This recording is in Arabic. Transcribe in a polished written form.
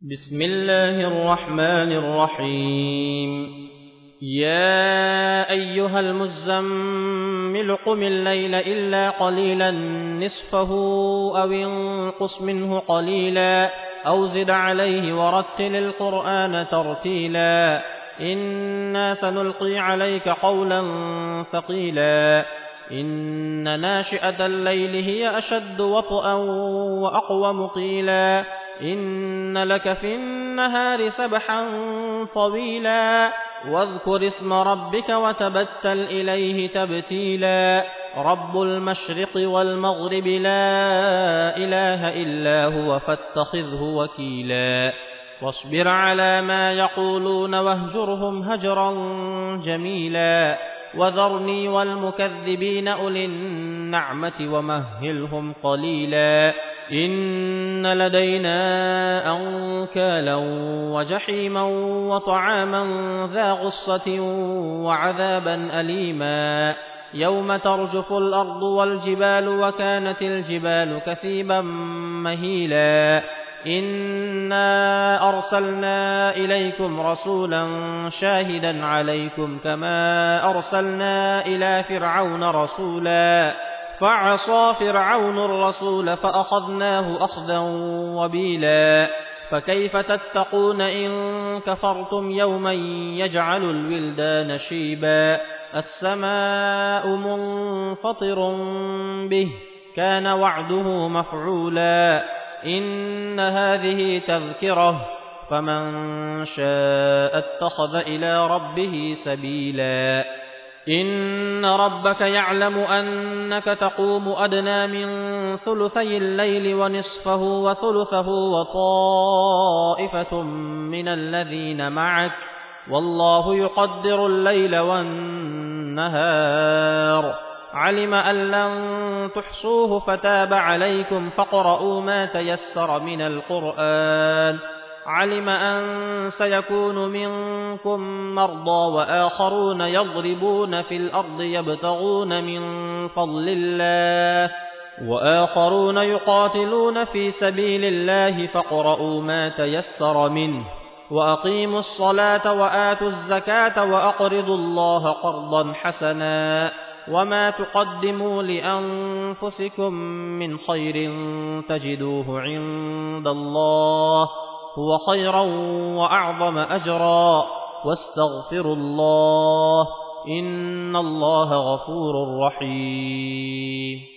بسم الله الرحمن الرحيم يا أيها المزمل قم الليل إلا قليلا نصفه أو انقص منه قليلا أو زد عليه ورتل القرآن ترتيلا إنا سنلقي عليك قولا ثقيلا إن ناشئة الليل هي أشد وطئا وأقوم قيلا إن لك في النهار سبحا طويلا واذكر اسم ربك وتبتل إليه تبتيلا رب المشرق والمغرب لا إله إلا هو فاتخذه وكيلا واصبر على ما يقولون واهجرهم هجرا جميلا وذرني والمكذبين أولي النعمة ومهلهم قليلا إن لدينا أنكالا وجحيما وطعاما ذا غصة وعذابا أليما يوم ترجف الأرض والجبال وكانت الجبال كثيبا مهيلا إنا أرسلنا إليكم رسولا شاهدا عليكم كما أرسلنا إلى فرعون رسولا فعصى فرعون الرسول فأخذناه أخذا وبيلا فكيف تتقون إن كفرتم يوما يجعل الولدان شيبا السماء منفطر به كان وعده مفعولا إن هذه تذكرة فمن شاء اتخذ إلى ربه سبيلا إن ربك يعلم أنك تقوم أدنى من ثلثي الليل ونصفه وثلثه وطائفة من الذين معك والله يقدر الليل والنهار علم أن لن تحصوه فتاب عليكم فاقرؤوا ما تيسر من القرآن علم أن سيكون منكم مرضى وآخرون يضربون في الأرض يبتغون من فضل الله وآخرون يقاتلون في سبيل الله فاقرؤوا ما تيسر منه وأقيموا الصلاة وآتوا الزكاة وأقرضوا الله قرضا حسنا وما تقدموا لأنفسكم من خير تجدوه عند الله هو خيرا وأعظم أجرا واستغفروا الله إن الله غفور رحيم